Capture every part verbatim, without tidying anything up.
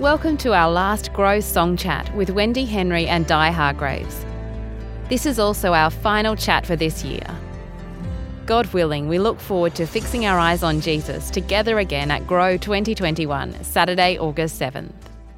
Welcome to our last Grow Song Chat with Wendy Henry and Di Hargraves. This is also our final chat for this year. God willing, we look forward to fixing our eyes on Jesus together again at Grow twenty twenty-one, Saturday, August seventh.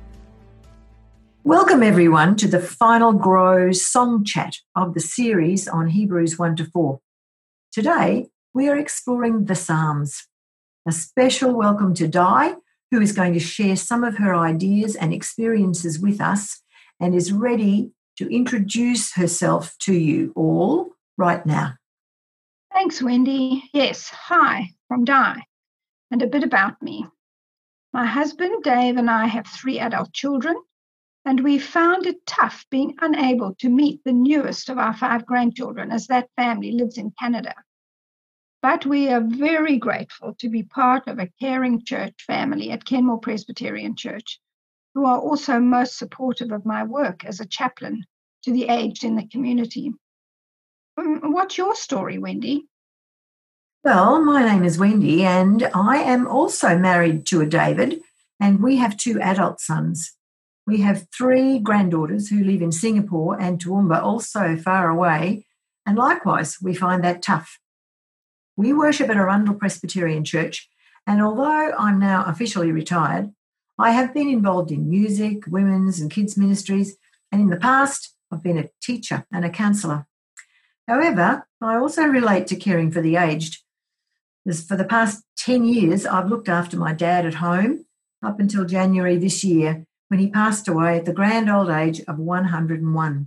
Welcome everyone to the final Grow Song Chat of the series on Hebrews one to four. Today, we are exploring the Psalms. A special welcome to Di, who is going to share some of her ideas and experiences with us and is ready to introduce herself to you all right now. Thanks, Wendy. Yes, hi from Di, and a bit about me. My husband, Dave, and I have three adult children, and we found it tough being unable to meet the newest of our five grandchildren as that family lives in Canada. But we are very grateful to be part of a caring church family at Kenmore Presbyterian Church, who are also most supportive of my work as a chaplain to the aged in the community. Um, what's your story, Wendy? Well, my name is Wendy, and I am also married to a David, and we have two adult sons. We have three granddaughters who live in Singapore and Toowoomba, also far away, and likewise, we find that tough. We worship at Arundel Presbyterian Church, and although I'm now officially retired, I have been involved in music, women's and kids ministries, and in the past, I've been a teacher and a counsellor. However, I also relate to caring for the aged. As for the past ten years, I've looked after my dad at home up until January this year, when he passed away at the grand old age of one hundred and one.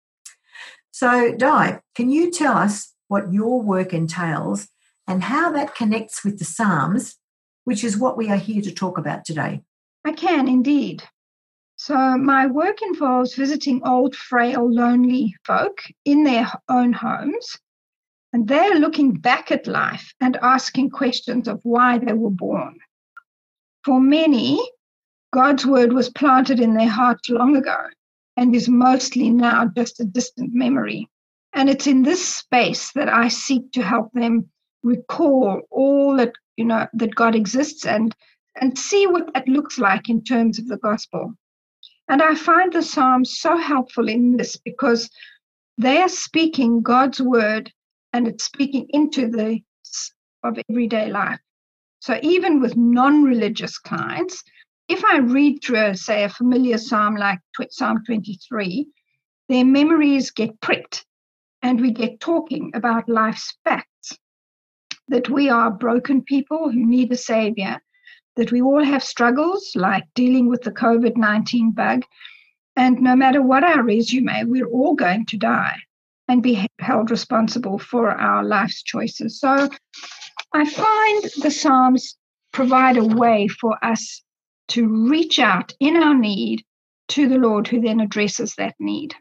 So, Di, can you tell us what your work entails and how that connects with the Psalms, which is what we are here to talk about today? I can indeed. So my work involves visiting old, frail, lonely folk in their own homes, and they're looking back at life and asking questions of why they were born. For many, God's word was planted in their hearts long ago and is mostly now just a distant memory. And it's in this space that I seek to help them recall all that, you know, that God exists and, and see what that looks like in terms of the gospel. And I find the Psalms so helpful in this because they are speaking God's word and it's speaking into the of everyday life. So even with non-religious clients, if I read through, a, say, a familiar psalm like Psalm twenty-three, their memories get pricked and we get talking about life's facts, that we are broken people who need a savior, that we all have struggles like dealing with the covid nineteen bug, and no matter what our resume, we're all going to die and be held responsible for our life's choices. So I find the Psalms provide a way for us to reach out in our need to the Lord, who then addresses that need.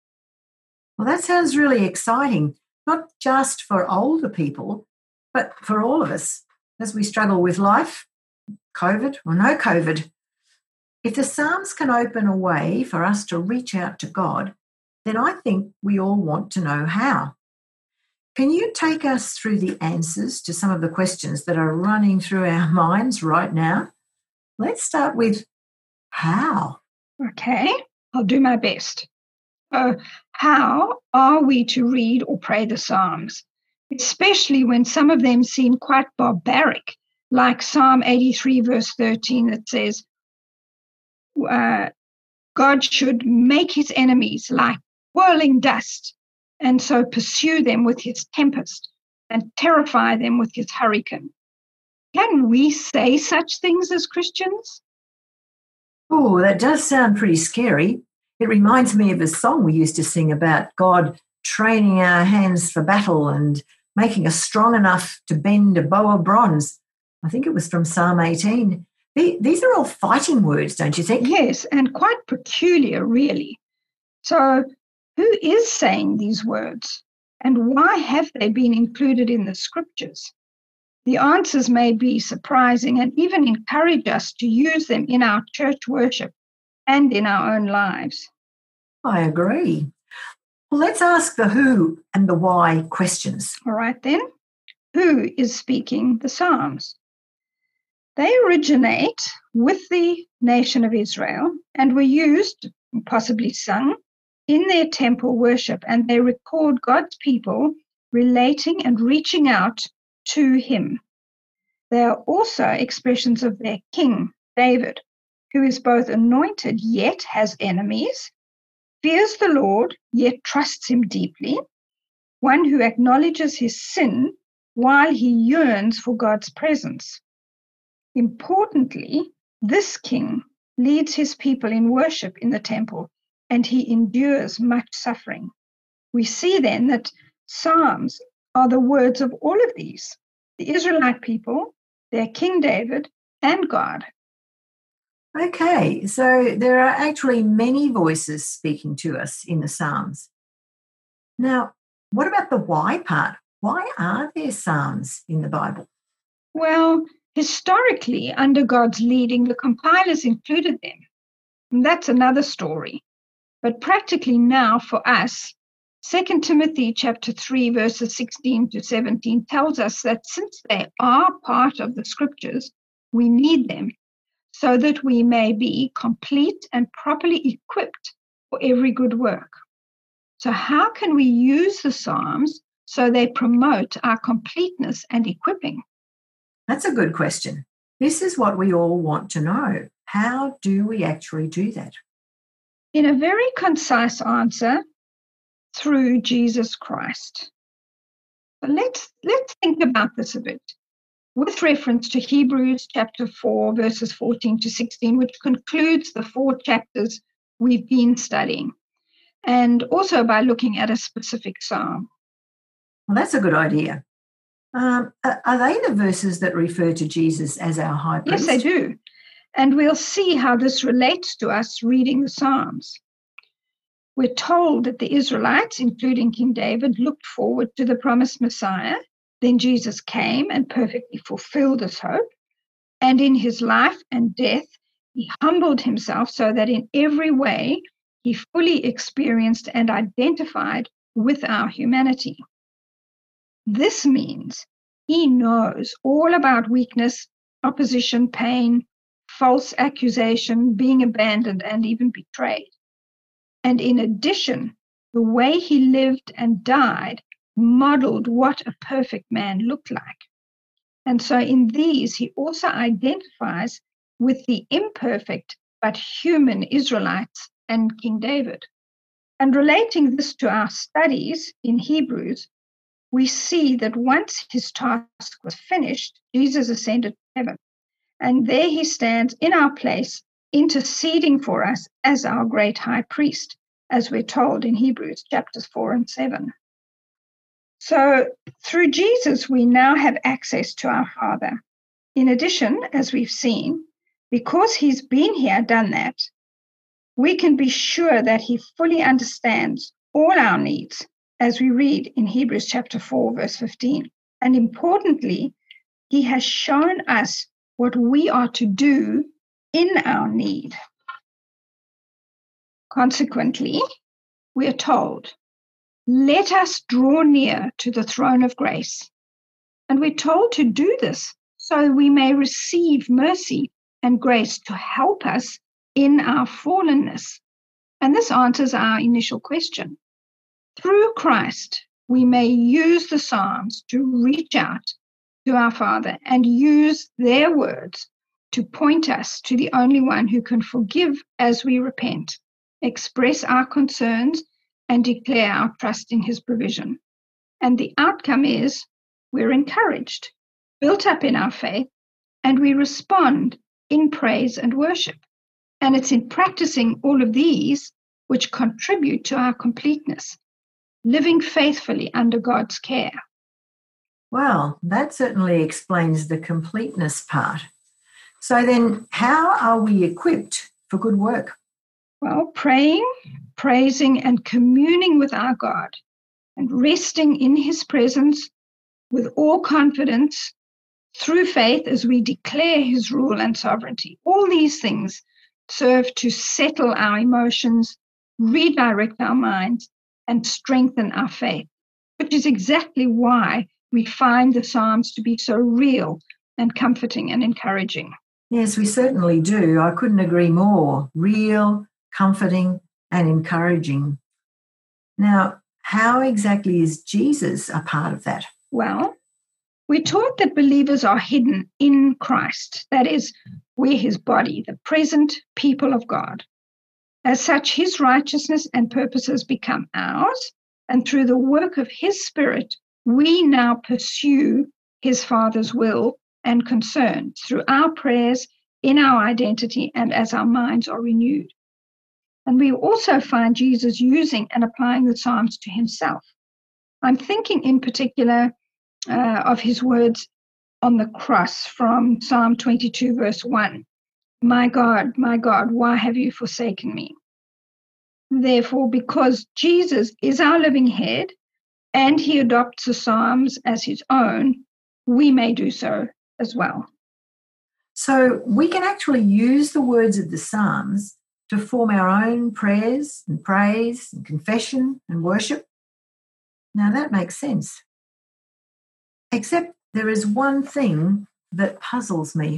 Well, that sounds really exciting, not just for older people, but for all of us as we struggle with life, COVID or no COVID. If the Psalms can open a way for us to reach out to God, then I think we all want to know how. Can you take us through the answers to some of the questions that are running through our minds right now? Let's start with how. Okay, I'll do my best. So, how are we to read or pray the Psalms, especially when some of them seem quite barbaric, like Psalm eighty-three, verse thirteen, that says, uh, God should make his enemies like whirling dust, and so pursue them with his tempest and terrify them with his hurricane. Can we say such things as Christians? Oh, that does sound pretty scary. It reminds me of a song we used to sing about God training our hands for battle and making us strong enough to bend a bow of bronze. I think it was from Psalm eighteen. These are all fighting words, don't you think? Yes, and quite peculiar, really. So who is saying these words, and why have they been included in the scriptures? The answers may be surprising and even encourage us to use them in our church worship and in our own lives. I agree. Well, let's ask the who and the why questions. All right, then. Who is speaking the Psalms? They originate with the nation of Israel and were used, possibly sung, in their temple worship, and they record God's people relating and reaching out to him. They are also expressions of their king, David, who is both anointed yet has enemies, fears the Lord yet trusts him deeply, one who acknowledges his sin while he yearns for God's presence. Importantly, this king leads his people in worship in the temple, and he endures much suffering. We see then that Psalms are the words of all of these, the Israelite people, their King David, and God. Okay, so there are actually many voices speaking to us in the Psalms. Now, what about the why part? Why are there Psalms in the Bible? Well, historically, under God's leading, the compilers included them. And that's another story. But practically now for us, Second Timothy chapter three, verses sixteen to seventeen tells us that since they are part of the scriptures, we need them so that we may be complete and properly equipped for every good work. So how can we use the Psalms so they promote our completeness and equipping? That's a good question. This is what we all want to know. How do we actually do that? In a very concise answer, through Jesus Christ. But let's, let's think about this a bit with reference to Hebrews chapter four, verses fourteen to sixteen, which concludes the four chapters we've been studying, and also by looking at a specific psalm. Well, that's a good idea. Um, are they the verses that refer to Jesus as our high priest? Yes, they do. And we'll see how this relates to us reading the Psalms. We're told that the Israelites, including King David, looked forward to the promised Messiah. Then Jesus came and perfectly fulfilled this hope. And in his life and death, he humbled himself so that in every way he fully experienced and identified with our humanity. This means he knows all about weakness, opposition, pain, false accusation, being abandoned, and even betrayed. And in addition, the way he lived and died modeled what a perfect man looked like. And so in these, he also identifies with the imperfect but human Israelites and King David. And relating this to our studies in Hebrews, we see that once his task was finished, Jesus ascended to heaven. And there he stands in our place, interceding for us as our great high priest, as we're told in Hebrews chapters four and seven. So through Jesus, we now have access to our Father. In addition, as we've seen, because he's been here, done that, we can be sure that he fully understands all our needs, as we read in Hebrews chapter four, verse fifteen. And importantly, he has shown us what we are to do in our need. Consequently, we are told, let us draw near to the throne of grace. And we're told to do this so we may receive mercy and grace to help us in our fallenness. And this answers our initial question. Through Christ, we may use the Psalms to reach out to our Father and use their words to point us to the only one who can forgive as we repent, express our concerns, and declare our trust in his provision. And the outcome is we're encouraged, built up in our faith, and we respond in praise and worship. And it's in practicing all of these which contribute to our completeness, living faithfully under God's care. Well, that certainly explains the completeness part. So then, how are we equipped for good work? Well, praying, praising, and communing with our God, and resting in his presence with all confidence through faith as we declare his rule and sovereignty. All these things serve to settle our emotions, redirect our minds, and strengthen our faith, which is exactly why we find the Psalms to be so real and comforting and encouraging. Yes, we certainly do. I couldn't agree more. Real, comforting, and encouraging. Now, how exactly is Jesus a part of that? Well, we're taught that believers are hidden in Christ. That is, we're his body, the present people of God. As such, his righteousness and purposes become ours, and through the work of his Spirit, we now pursue his Father's will and concern through our prayers, in our identity, and as our minds are renewed. And we also find Jesus using and applying the Psalms to himself. I'm thinking in particular uh, of his words on the cross from Psalm twenty-two, verse one. My God, my God, why have you forsaken me? Therefore, because Jesus is our living head and he adopts the Psalms as his own, we may do so as well. So we can actually use the words of the Psalms to form our own prayers and praise and confession and worship. Now that makes sense. Except there is one thing that puzzles me.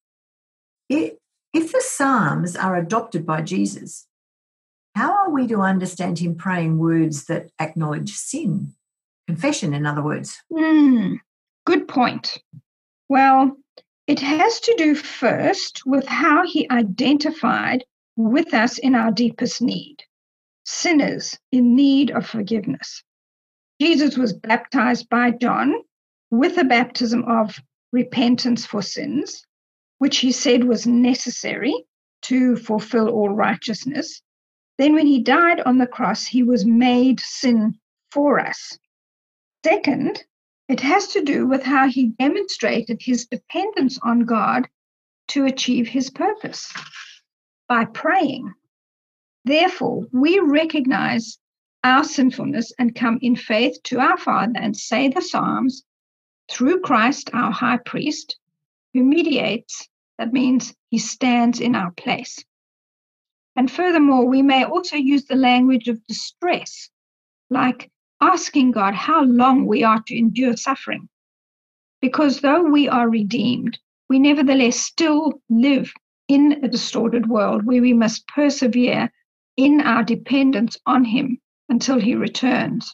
If the Psalms are adopted by Jesus, how are we to understand him praying words that acknowledge sin? Confession, in other words. Mm, good point. Well, it has to do first with how he identified with us in our deepest need, sinners in need of forgiveness. Jesus was baptized by John with a baptism of repentance for sins, which he said was necessary to fulfill all righteousness. Then when he died on the cross, he was made sin for us. Second, it has to do with how he demonstrated his dependence on God to achieve his purpose by praying. Therefore, we recognize our sinfulness and come in faith to our Father and say the Psalms through Christ, our high priest, who mediates. That means he stands in our place. And furthermore, we may also use the language of distress, like asking God how long we are to endure suffering. Because though we are redeemed, we nevertheless still live in a distorted world where we must persevere in our dependence on him until he returns.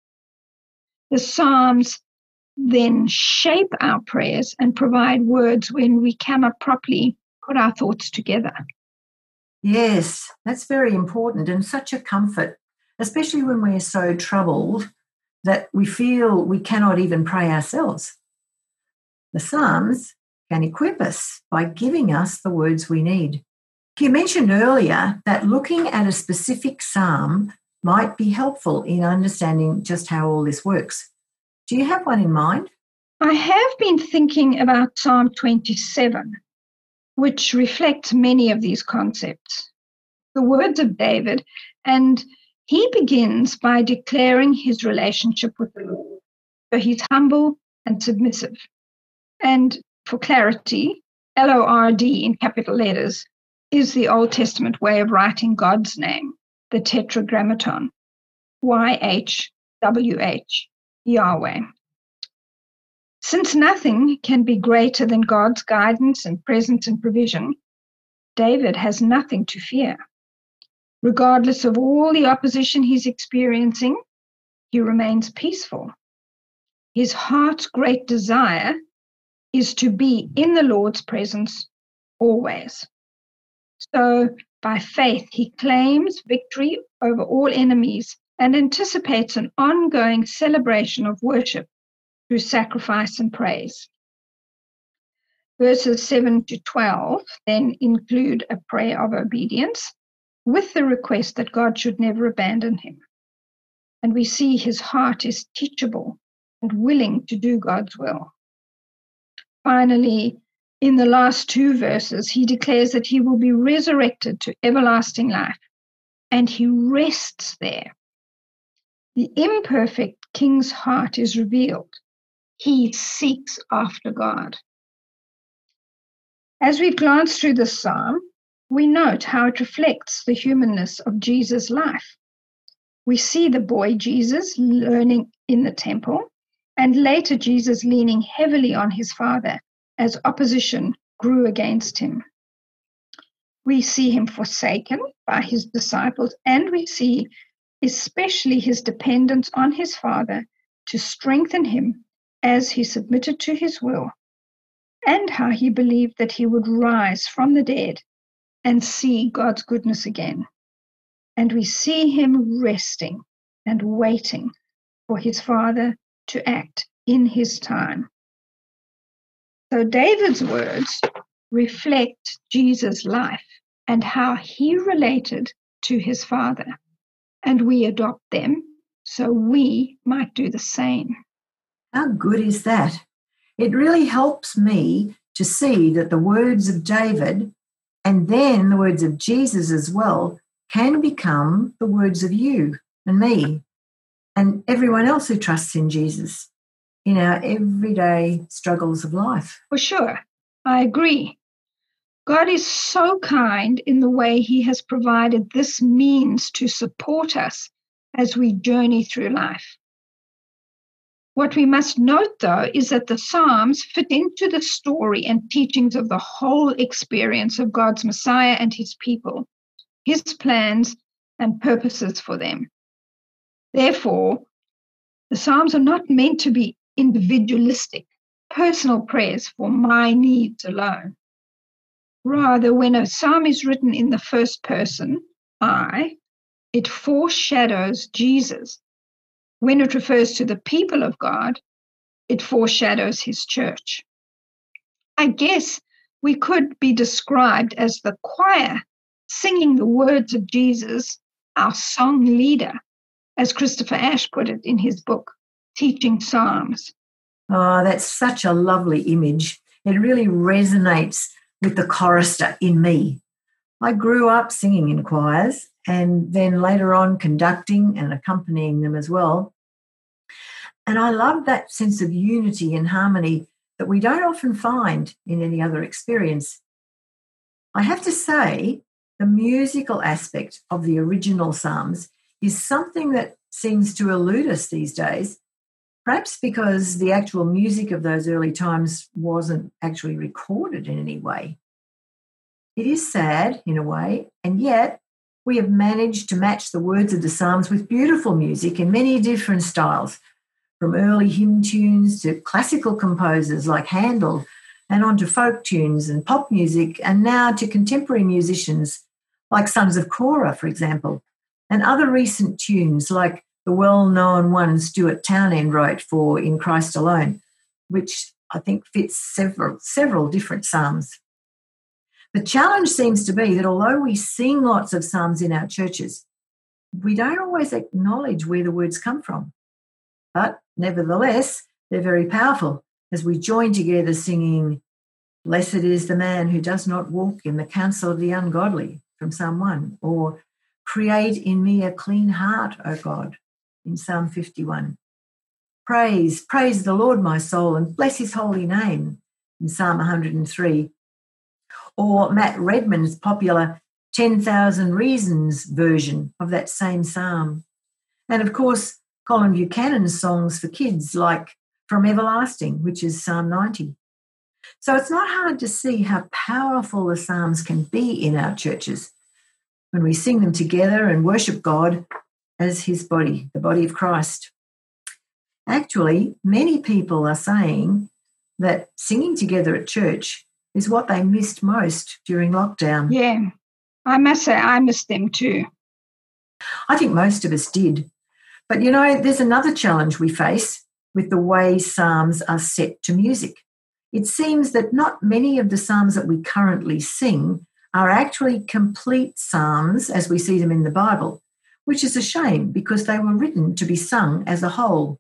The Psalms then shape our prayers and provide words when we cannot properly put our thoughts together. Yes, that's very important and such a comfort, especially when we're so troubled that we feel we cannot even pray ourselves. The Psalms can equip us by giving us the words we need. You mentioned earlier that looking at a specific psalm might be helpful in understanding just how all this works. Do you have one in mind? I have been thinking about Psalm twenty-seven, which reflects many of these concepts. The words of David, and he begins by declaring his relationship with the Lord. So he's humble and submissive. And for clarity, L O R D in capital letters is the Old Testament way of writing God's name, the Tetragrammaton, Y H W H, Yahweh. Since nothing can be greater than God's guidance and presence and provision, David has nothing to fear. Regardless of all the opposition he's experiencing, he remains peaceful. His heart's great desire is to be in the Lord's presence always. So, by faith, he claims victory over all enemies and anticipates an ongoing celebration of worship through sacrifice and praise. Verses seven to twelve then include a prayer of obedience with the request that God should never abandon him. And we see his heart is teachable and willing to do God's will. Finally, in the last two verses, he declares that he will be resurrected to everlasting life, and he rests there. The imperfect king's heart is revealed. He seeks after God. As we glance through this psalm, we note how it reflects the humanness of Jesus' life. We see the boy Jesus learning in the temple, and later Jesus leaning heavily on his Father as opposition grew against him. We see him forsaken by his disciples, and we see especially his dependence on his Father to strengthen him as he submitted to his will, and how he believed that he would rise from the dead and see God's goodness again. And we see him resting and waiting for his Father to act in his time. So David's words reflect Jesus' life and how he related to his Father, and we adopt them so we might do the same. How good is that? It really helps me to see that the words of David and then the words of Jesus as well can become the words of you and me and everyone else who trusts in Jesus in our everyday struggles of life. For sure, I agree. God is so kind in the way he has provided this means to support us as we journey through life. What we must note, though, is that the Psalms fit into the story and teachings of the whole experience of God's Messiah and his people, his plans and purposes for them. Therefore, the Psalms are not meant to be individualistic, personal prayers for my needs alone. Rather, when a psalm is written in the first person, I, it foreshadows Jesus. When it refers to the people of God, it foreshadows his church. I guess we could be described as the choir singing the words of Jesus, our song leader, as Christopher Ash put it in his book, Teaching Psalms. Oh, that's such a lovely image. It really resonates with the chorister in me. I grew up singing in choirs and then later on conducting and accompanying them as well. And I love that sense of unity and harmony that we don't often find in any other experience. I have to say, the musical aspect of the original Psalms is something that seems to elude us these days, perhaps because the actual music of those early times wasn't actually recorded in any way. It is sad in a way, and yet we have managed to match the words of the Psalms with beautiful music in many different styles, from early hymn tunes to classical composers like Handel, and on to folk tunes and pop music, and now to contemporary musicians like Sons of Korah, for example, and other recent tunes like the well-known one Stuart Townend wrote for In Christ Alone, which I think fits several, several different psalms. The challenge seems to be that although we sing lots of psalms in our churches, we don't always acknowledge where the words come from. But nevertheless, they're very powerful as we join together singing, "Blessed is the man who does not walk in the counsel of the ungodly," from Psalm one, or "Create in me a clean heart, O God," in Psalm fifty-one. Praise, praise the Lord, my soul, and bless his holy name, in Psalm one hundred three. Or Matt Redman's popular ten thousand Reasons version of that same psalm. And of course, Colin Buchanan's songs for kids like From Everlasting, which is Psalm ninety. So it's not hard to see how powerful the psalms can be in our churches when we sing them together and worship God as his body, the body of Christ. Actually, many people are saying that singing together at church is what they missed most during lockdown. Yeah, I must say I missed them too. I think most of us did. But, you know, there's another challenge we face with the way psalms are set to music. It seems that not many of the psalms that we currently sing are actually complete psalms as we see them in the Bible, which is a shame because they were written to be sung as a whole.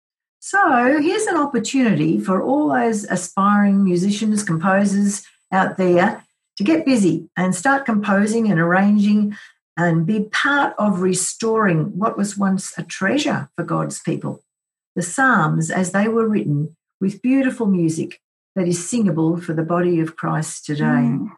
So here's an opportunity for all those aspiring musicians, composers out there to get busy and start composing and arranging and be part of restoring what was once a treasure for God's people, the Psalms as they were written with beautiful music that is singable for the body of Christ today. Mm.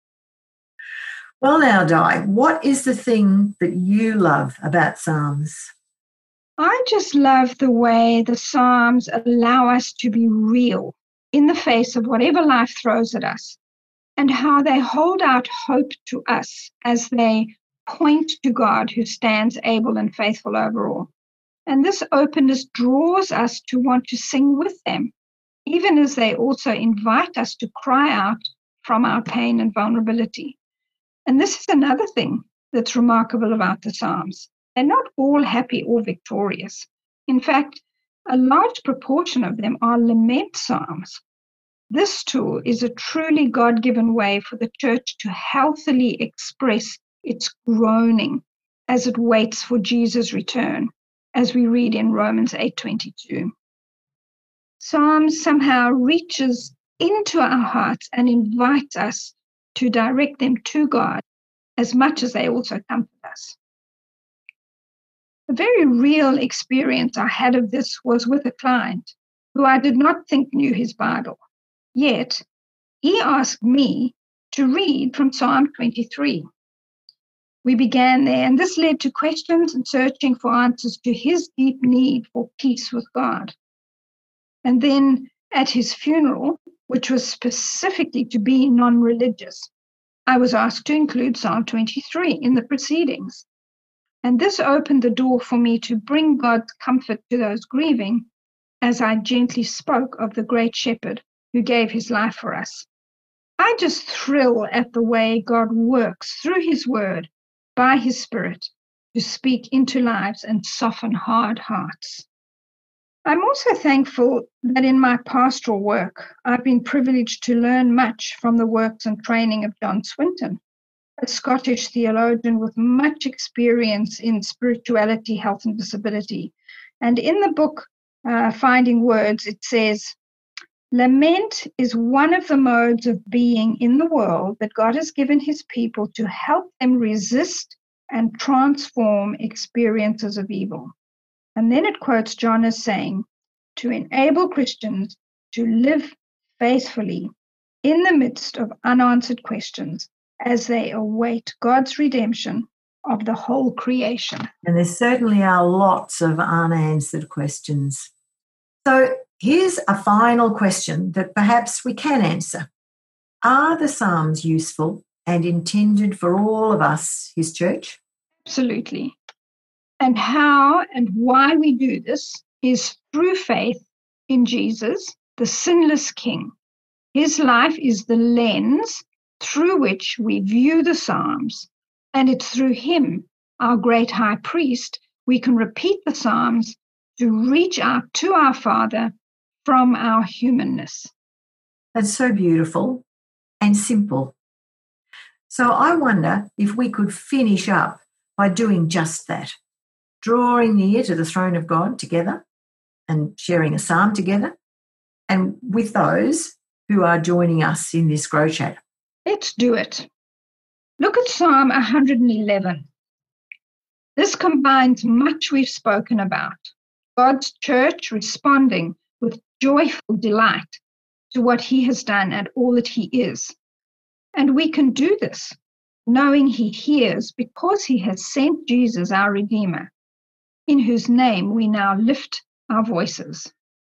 Well now, Di, what is the thing that you love about Psalms? I just love the way the Psalms allow us to be real in the face of whatever life throws at us, and how they hold out hope to us as they point to God who stands able and faithful over all. And this openness draws us to want to sing with them, even as they also invite us to cry out from our pain and vulnerability. And this is another thing that's remarkable about the Psalms. They're not all happy or victorious. In fact, a large proportion of them are lament psalms. This tool is a truly God-given way for the church to healthily express its groaning as it waits for Jesus' return, as we read in Romans eight twenty-two. Psalms somehow reaches into our hearts and invites us to direct them to God as much as they also comfort us. A very real experience I had of this was with a client who I did not think knew his Bible. Yet, he asked me to read from Psalm twenty-three. We began there, and this led to questions and searching for answers to his deep need for peace with God. And then at his funeral, which was specifically to be non-religious, I was asked to include Psalm twenty-three in the proceedings. And this opened the door for me to bring God's comfort to those grieving as I gently spoke of the great shepherd who gave his life for us. I just thrill at the way God works through his word, by his Spirit, to speak into lives and soften hard hearts. I'm also thankful that in my pastoral work, I've been privileged to learn much from the works and training of John Swinton, a Scottish theologian with much experience in spirituality, health, and disability. And in the book, uh, Finding Words, it says, lament is one of the modes of being in the world that God has given his people to help them resist and transform experiences of evil. And then it quotes John as saying, to enable Christians to live faithfully in the midst of unanswered questions as they await God's redemption of the whole creation. And there certainly are lots of unanswered questions. So here's a final question that perhaps we can answer. Are the Psalms useful and intended for all of us, his church? Absolutely. And how and why we do this is through faith in Jesus, the sinless King. His life is the lens through which we view the Psalms, and it's through him, our great high priest, we can repeat the Psalms to reach out to our Father from our humanness. That's so beautiful and simple. So I wonder if we could finish up by doing just that, drawing near to the throne of God together and sharing a psalm together, and with those who are joining us in this Grow Chat. Let's do it. Look at Psalm one hundred eleven. This combines much we've spoken about. God's church responding with joyful delight to what he has done and all that he is. And we can do this knowing he hears because he has sent Jesus, our Redeemer, in whose name we now lift our voices.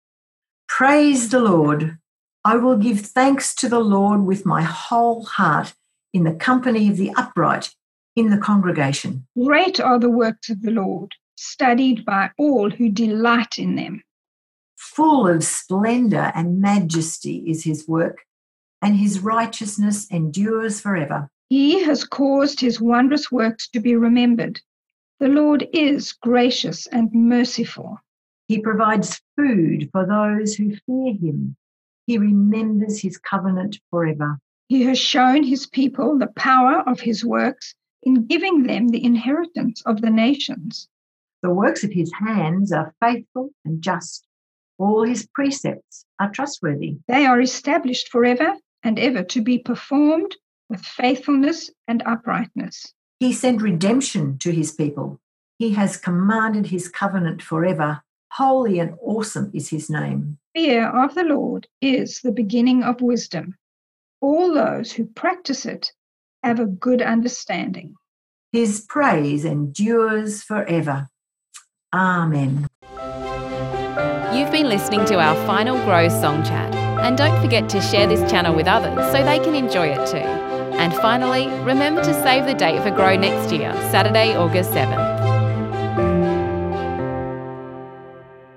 Praise the Lord. I will give thanks to the Lord with my whole heart in the company of the upright in the congregation. Great are the works of the Lord, studied by all who delight in them. Full of splendor and majesty is his work, and his righteousness endures forever. He has caused his wondrous works to be remembered. The Lord is gracious and merciful. He provides food for those who fear him. He remembers his covenant forever. He has shown his people the power of his works in giving them the inheritance of the nations. The works of his hands are faithful and just. All his precepts are trustworthy. They are established forever and ever to be performed with faithfulness and uprightness. He sent redemption to his people. He has commanded his covenant forever. Holy and awesome is his name. Fear of the Lord is the beginning of wisdom. All those who practice it have a good understanding. His praise endures forever. Amen. You've been listening to our final Grow Song Chat, and don't forget to share this channel with others so they can enjoy it too. And finally, remember to save the date for Grow next year, Saturday, August seventh.